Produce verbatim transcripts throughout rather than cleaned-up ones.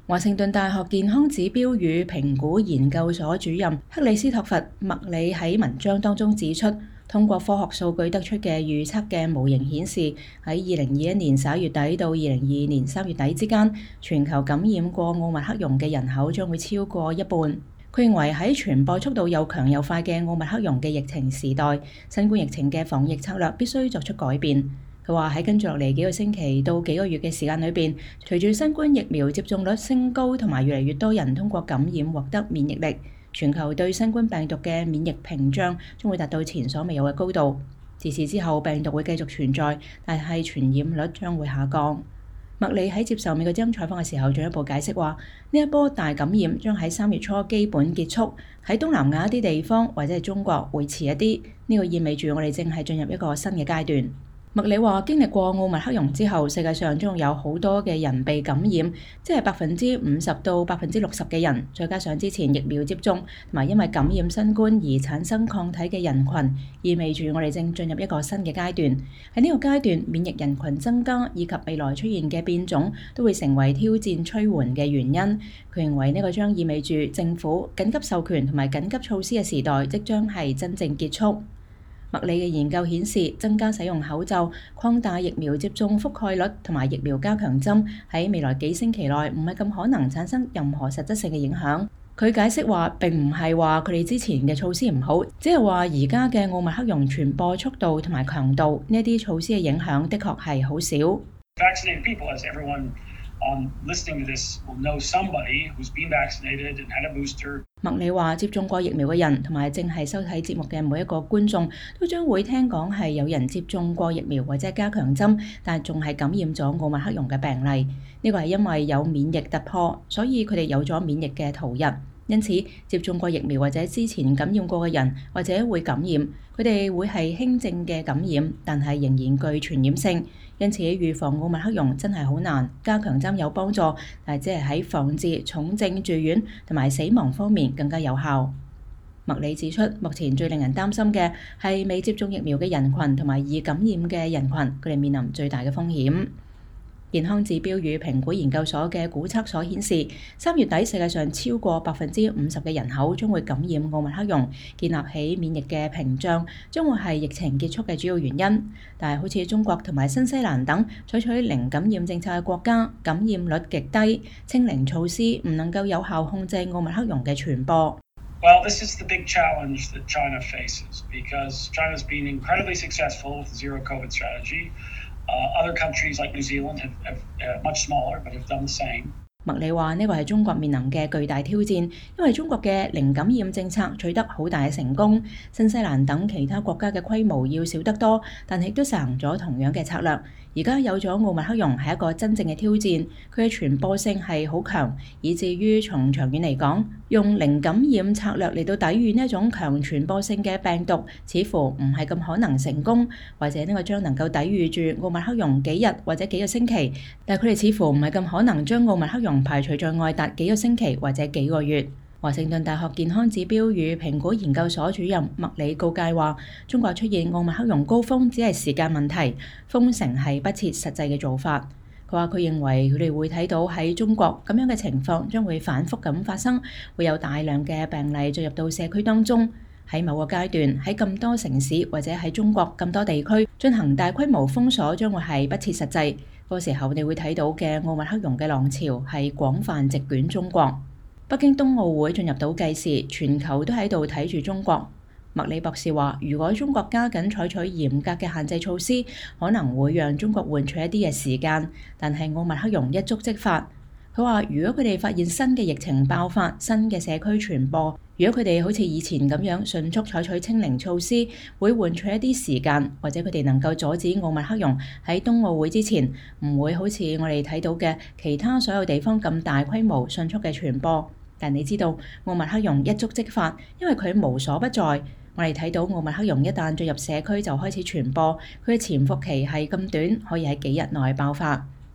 華盛頓大學健康指標與評估研究所主任克里斯托弗·麥里喺文章當中指出，通過科學數據得出嘅預測嘅模型顯示，喺二零二一年十一月底到二零二二年三月底之間，全球感染過奧密克戎嘅人口將會超過一半。佢認為喺傳播速度又強又快嘅奧密克戎嘅疫情時代，新冠疫情嘅防疫策略必須作出改變。佢話喺跟住落嚟幾個星期到幾個月嘅時間裏邊，隨住新冠疫苗接種率升高同埋越嚟越多人通過感染獲得免疫力，全球對新冠病毒嘅免疫屏障將會達到前所未有嘅高度。自此之後，病毒會繼續存在，但係傳染率將會下降。麥里喺接受美國之音採訪嘅時候進一步解釋話，呢一波大感染將喺三月初基本結束，喺東南亞一啲地方或者係中國會遲一啲。呢個意味住我哋正係進入一個新嘅階段。麥里話：經歷過奧密克戎之後，世界上將有好多嘅人被感染，即係百分之五十到百分之六十嘅人，再加上之前疫苗接種同埋因為感染新冠而產生抗體嘅人群，意味住我哋正進入一個新嘅階段。喺呢個階段，免疫人群增加以及未來出現嘅變種都會成為挑戰趨緩嘅原因。佢認為呢個將意味住政府緊急授權同埋緊急措施嘅時代即將係真正結束。麥里嘅研究顯示，增加使用口罩、擴大疫苗接種覆蓋率同埋疫苗加強針喺未來幾星期內唔係咁可能產生任何實質性嘅影響。佢解釋話，並唔係話佢哋之前嘅措施唔好，只係話而家嘅奧密克戎傳播速度同埋強度呢啲措施嘅影響的確係好少。 Vaccinated people, as everyone Um, listening to this will know somebody who's been vaccinated and had a booster. 麥里話：接種過疫苗嘅人同埋正係收睇節目嘅每一個觀眾都將會聽講係有人接種過疫苗或者加強針，但係仲係感染咗奧密克戎嘅病例。呢個係因為有免疫突破，所以佢哋有咗免疫嘅逃逸。因此，接種過疫苗或者之前感染過嘅人或者會感染，佢哋會係輕症嘅感染，但係仍然具傳染性。因此，預防奧密克戎真係好難。加強針有幫助，但係只係喺防治重症住院同埋死亡方面更加有效。麥里指出，目前最令人擔心嘅係未接種疫苗嘅人群同埋易感染嘅人群，佢哋面臨最大嘅風險。健康指標與評估研究所嘅估測所顯示，三月底世界上超過百分之五十嘅人口將會感染奧密克戎，建立起免疫嘅屏障，將會係疫情結束嘅主要原因。但係好似中國同埋新西蘭等採取零感染政策嘅國家，感染率極低，清零措施唔能夠有效控制奧密克戎嘅傳播。 Well, this is the big challenge that China faces because China's been incredibly successful with the zero COVID strategy. Uh, other countries like New Zealand have, have uh, much smaller, but have done the same. 麥里話：呢個係中國面臨嘅巨大挑戰，因為中國嘅零感染政策取得好大嘅成功。新西蘭等其他國家嘅規模要少得多，但亦都實行咗同樣嘅策略。而家有咗奧密克戎係一個真正嘅挑戰，佢嘅傳播性係好強，以至於從長遠嚟講，用零感染策略嚟到抵禦呢一種強傳播性嘅病毒，似乎唔係咁可能成功，或者呢個將能夠抵禦住奧密克戎幾日或者幾個星期，但係佢哋似乎唔係咁可能將奧密克戎排除在外達幾個星期或者幾個月。華盛頓大學健康指標與評估研究所主任麥里告誡話：中國出現奧密克戎高峰只係時間問題，封城係不切實際嘅做法。佢話佢認為佢哋會睇到喺中國咁樣嘅情況將會反覆咁發生，會有大量嘅病例進入到社區當中。喺某個階段，喺咁多城市或者喺中國咁多地區進行大規模封鎖將會係不切實際。嗰個時候你會睇到嘅奧密克戎嘅浪潮係廣泛席捲中國。北京冬奧會進入倒計時，全球都喺度睇住中國。麥里博士話：如果中國加緊採取嚴格嘅限制措施，可能會讓中國換取一啲嘅時間，但係奧密克戎一觸即發。佢話：如果佢哋發現新嘅疫情爆發、新嘅社區傳播，如果佢哋好似以前咁樣迅速採取清零措施，會換取一啲時間，或者佢哋能夠阻止奧密克戎喺冬奧會之前唔會好似我哋睇到嘅其他所有地方咁大規模迅速嘅傳播。但你知道奧密克戎一觸即發，因為佢無所不在。我哋睇到奧密克戎一旦進入社區就開始傳播，佢嘅潛伏期係咁短，可以喺幾日內爆發。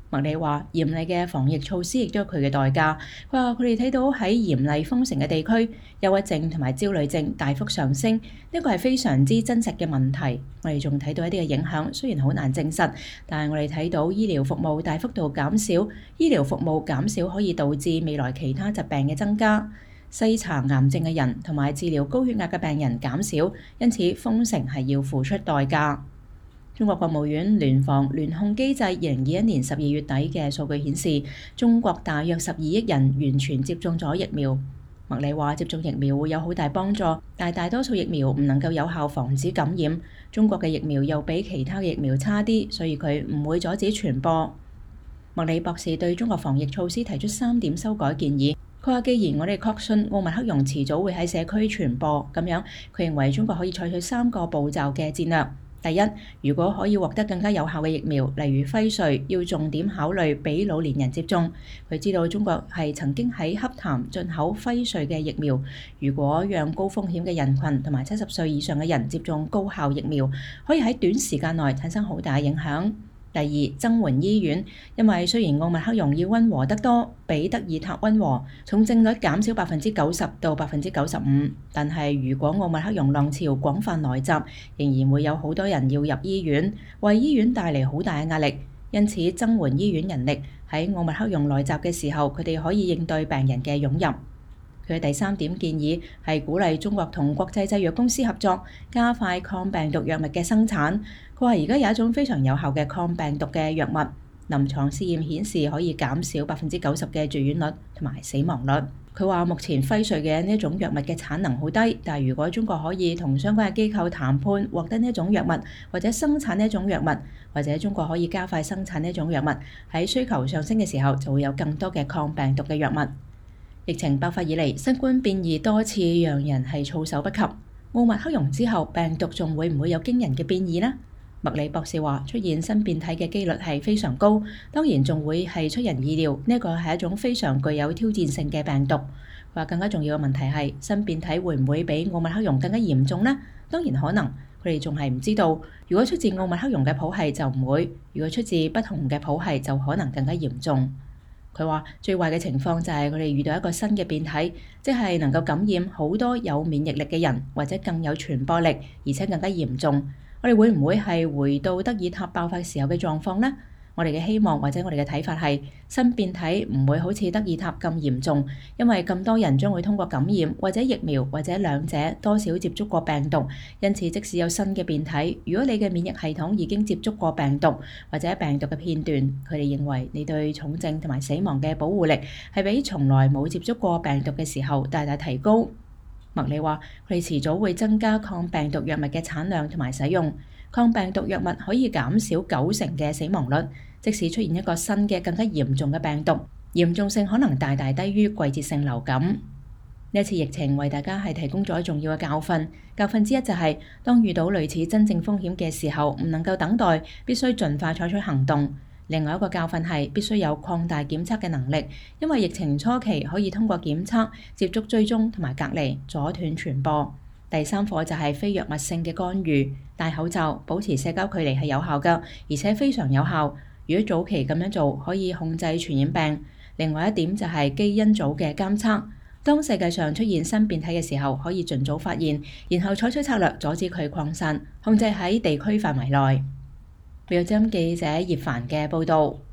麥理話：嚴厲嘅防疫措施亦都有佢嘅代價。佢話：佢哋睇到喺嚴厲封城嘅地區，憂鬱症同埋焦慮症大幅上升，呢個係非常之真實嘅問題。我哋仲睇到一啲嘅影響，雖然好難證實，但係我哋睇到醫療服務大幅度減少，醫療服務減少可以導致未來其他疾病嘅增加。篩查癌症嘅人同埋治療高血壓嘅病人減少，因此封城係要付出代價。中國國務院聯防聯控機制二零二一年十二月底嘅數據顯示，中國大約十二億人完全接種咗疫苗。麥理話：接種疫苗會有好大幫助，但大多數疫苗唔能夠有效防止感染。中國嘅疫苗又比其他嘅疫苗差啲，所以佢唔會阻止傳播。麥理博士對中國防疫措施提出三點修改建議。佢話：既然我哋確信奧密克戎遲早會喺社區傳播，咁樣佢認為中國可以採取三個步驟嘅戰略。第一，如果可以獲得更加有效嘅疫苗，例如輝瑞，要重點考慮俾老年人接種。佢知道中國係曾經喺洽談進口輝瑞嘅疫苗，如果讓高風險嘅人群同埋七十歲以上嘅人接種高效疫苗，可以喺短時間內產生好大影響。第二，增援醫院，因為雖然奧密克戎要溫和得多，比德爾塔溫和，重症率減少百分之九十到百分之九十五，但係如果奧密克戎浪潮廣泛來襲，仍然會有好多人要入醫院，為醫院帶嚟好大嘅壓力。因此，增援醫院人力喺奧密克戎來襲嘅時候，佢哋可以應對病人嘅湧入。佢嘅第三點建議係鼓勵中國同國際製藥公司合作，加快抗病毒藥物嘅生產。佢話：而家有一種非常有效嘅抗病毒嘅藥物，臨床試驗顯示可以減少百分之九十嘅住院率同埋死亡率。佢話：目前輝瑞嘅呢一種藥物嘅產能好低，但係如果中國可以同相關嘅機構談判，獲得呢一種藥物，或者生產呢一種藥物，或者中國可以加快生產呢一種藥物，喺需求上升嘅時候，就會有更多嘅抗病毒嘅藥物。疫情爆發以嚟，新冠變異多次，讓人係措手不及。奧密克戎之後，病毒仲會唔會有驚人嘅變異呢？麥理博士話：出現新變體嘅機率係非常高，當然仲會係出人意料。呢一個係一種非常具有挑戰性嘅病毒。佢話更加重要嘅問題係新變體會唔會比奧密克戎更加嚴重呢？當然可能，佢哋仲係唔知道。如果出自奧密克戎嘅譜系就唔會，如果出自不同嘅譜系就可能更加嚴重。佢話最壞嘅情況就係佢哋遇到一個新嘅變體，即係能夠感染好多有免疫力嘅人，或者更有傳播力，而且更加嚴重。我哋會唔會係回到德爾塔爆發時候嘅狀況呢？我哋嘅希望或者我哋嘅睇法係新變體唔會好似德爾塔咁嚴重，因為咁多人將會通過感染或者疫苗或者兩者多少接觸過病毒，因此即使有新嘅變體，如果你嘅免疫系統已經接觸過病毒或者病毒嘅片段，佢哋認為你對重症同埋死亡嘅保護力係比從來冇接觸過病毒嘅時候大大提高。麥理話：佢哋遲早會增加抗病毒藥物嘅產量同埋使用，抗病毒藥物可以減少九成嘅死亡率。即使出現一個新嘅更加嚴重嘅病毒，嚴重性可能大大低於季節性流感。呢一次疫情為大家係提供咗重要嘅教訓，教訓之一就係、是、當遇到類似真正風險嘅時候，唔能夠等待，必須盡快採取行動。另外一個教訓係必須有擴大檢測嘅能力，因為疫情初期可以通過檢測、接觸追蹤同埋隔離阻斷傳播。第三課就係非藥物性嘅干預，戴口罩、保持社交距離係有效㗎，而且非常有效。如果早期咁樣做，可以控制傳染病。另外一點就係基因組嘅監測，當世界上出現新變體嘅時候，可以盡早發現，然後採取策略阻止佢擴散，控制喺地區範圍內。報章記者葉凡嘅報導。